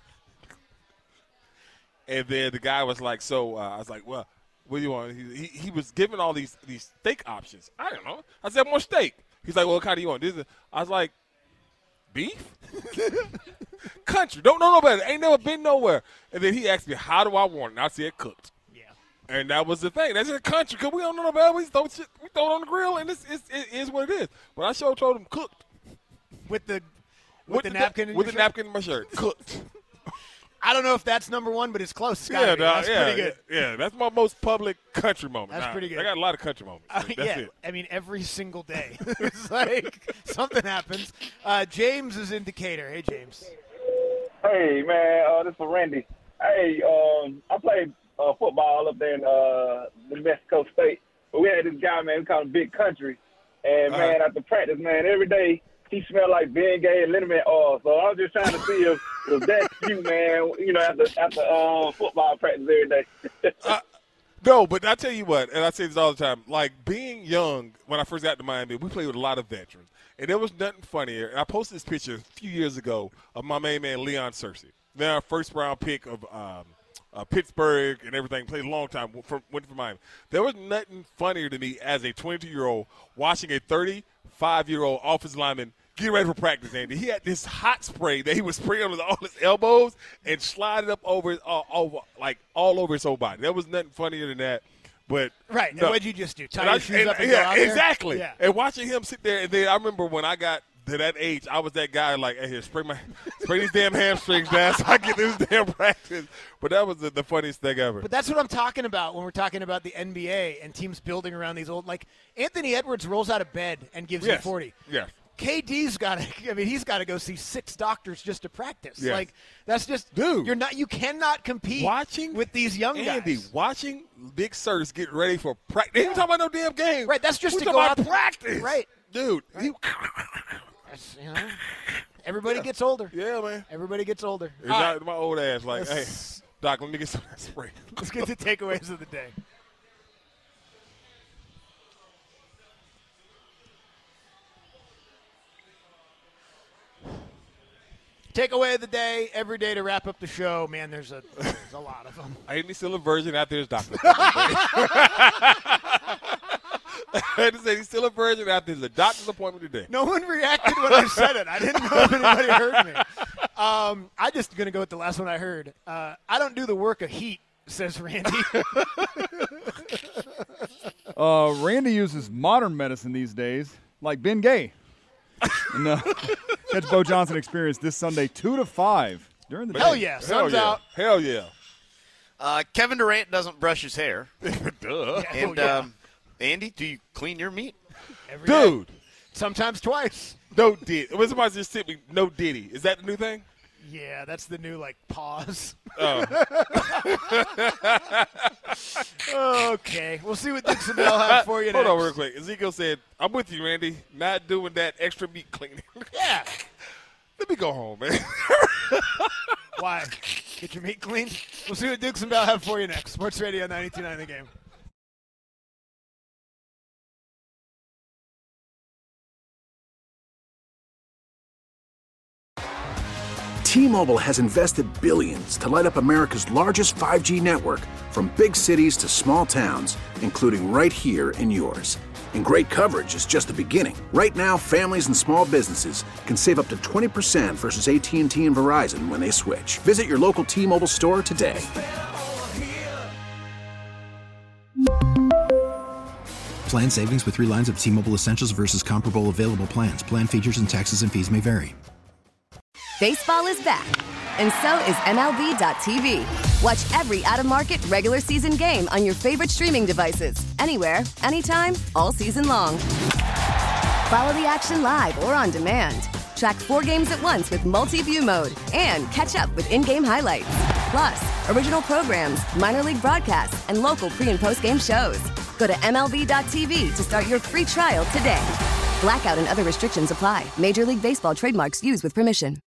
And then the guy was like, I was like, well, what do you want? He was giving all these steak options. I don't know. I said, more steak. He's like, well, what kind do you want? I was like, beef? Country. Don't know no better. Ain't never been nowhere. And then he asked me, how do I want it? And I said, cooked. Yeah. And that was the thing. That's a country because we don't know no better. We throw it on the grill, and it is what it is. But I sure told him cooked. With the napkin in your shirt? With the napkin in my shirt. Cooked. I don't know if that's number one, but it's close. It's gotta be. That's pretty good. Yeah, that's my most public country moment. That's pretty good. I got a lot of country moments. That's it. I mean, every single day. It's like something happens. James is in Decatur. Hey, James. Hey, man. This is Randy. Hey, I played football up there in New Mexico State. But we had this guy, man, we called him Big Country. And, man, after practice, man, every day he smelled like Bengay and liniment oil. So I was just trying to see if that's you, man, after football practice every day. No, but I tell you what, and I say this all the time, like being young, when I first got to Miami, we played with a lot of veterans. And there was nothing funnier. And I posted this picture a few years ago of my main man, Leon Searcy. Then our first-round pick of Pittsburgh and everything, played a long time, went for Miami. There was nothing funnier to me as a 22-year-old watching a 35-year-old offensive lineman get ready for practice, Andy. He had this hot spray that he was spraying on all his elbows and sliding up all over his whole body. There was nothing funnier than that. But right. No. And what'd you just do? Tie your shoes up and go out there? Exactly. Yeah. And watching him sit there, and then I remember when I got to that age, I was that guy like, hey, here, spray these damn hamstrings down so I get this damn practice. But that was the funniest thing ever. But that's what I'm talking about when we're talking about the NBA and teams building around these old – like Anthony Edwards rolls out of bed and gives you 40. Yes. KD's got to – I mean, he's got to go see 6 doctors just to practice. Yes. Like, that's just – dude, you cannot compete with these young guys. Andy, watching Big Sirs get ready for practice. They ain't talking about no damn game. Right, that's just to go out practice. Right. Dude. Right. Everybody gets older. Yeah, man. Everybody gets older. It's not my old ass like, hey, Doc, let me get some of that spray. Let's get to takeaways of the day. Takeaway of the day, every day to wrap up the show. Man, there's a lot of them. Ain't he still a virgin after his doctor's appointment? I had to say he's still a virgin after his doctor's appointment today. No one reacted when I said it. I didn't know if anybody heard me. I'm just going to go with the last one I heard. I don't do the work of heat, says Randy. Randy uses modern medicine these days, like Bengay. And catch Bo Johnson Experience this Sunday 2 to 5 during the day. Hell yeah. Sun's out. Hell yeah. Kevin Durant doesn't brush his hair. Duh. And Andy, do you clean your meat? Every Dude. day. Sometimes twice. No Diddy. When somebody just sent me no Diddy. Is that the new thing? Yeah, that's the new, pause. Oh. Okay. We'll see what Dixon Bell has for you next. Hold on real quick. Ezekiel said, I'm with you, Randy. Not doing that extra meat cleaning. Yeah. Let me go home, man. Why? Get your meat clean? We'll see what Dixon Bell have for you next. Sports Radio 92.9 The Game. T-Mobile has invested billions to light up America's largest 5G network, from big cities to small towns, including right here in yours. And great coverage is just the beginning. Right now, families and small businesses can save up to 20% versus AT&T and Verizon when they switch. Visit your local T-Mobile store today. Plan savings with 3 lines of T-Mobile Essentials versus comparable available plans. Plan features and taxes and fees may vary. Baseball is back, and so is MLB.tv. Watch every out-of-market regular season game on your favorite streaming devices, anywhere, anytime, all season long. Follow the action live or on demand. Track 4 games at once with multi-view mode and catch up with in-game highlights. Plus, original programs, minor league broadcasts, and local pre- and post-game shows. Go to MLB.tv to start your free trial today. Blackout and other restrictions apply. Major League Baseball trademarks used with permission.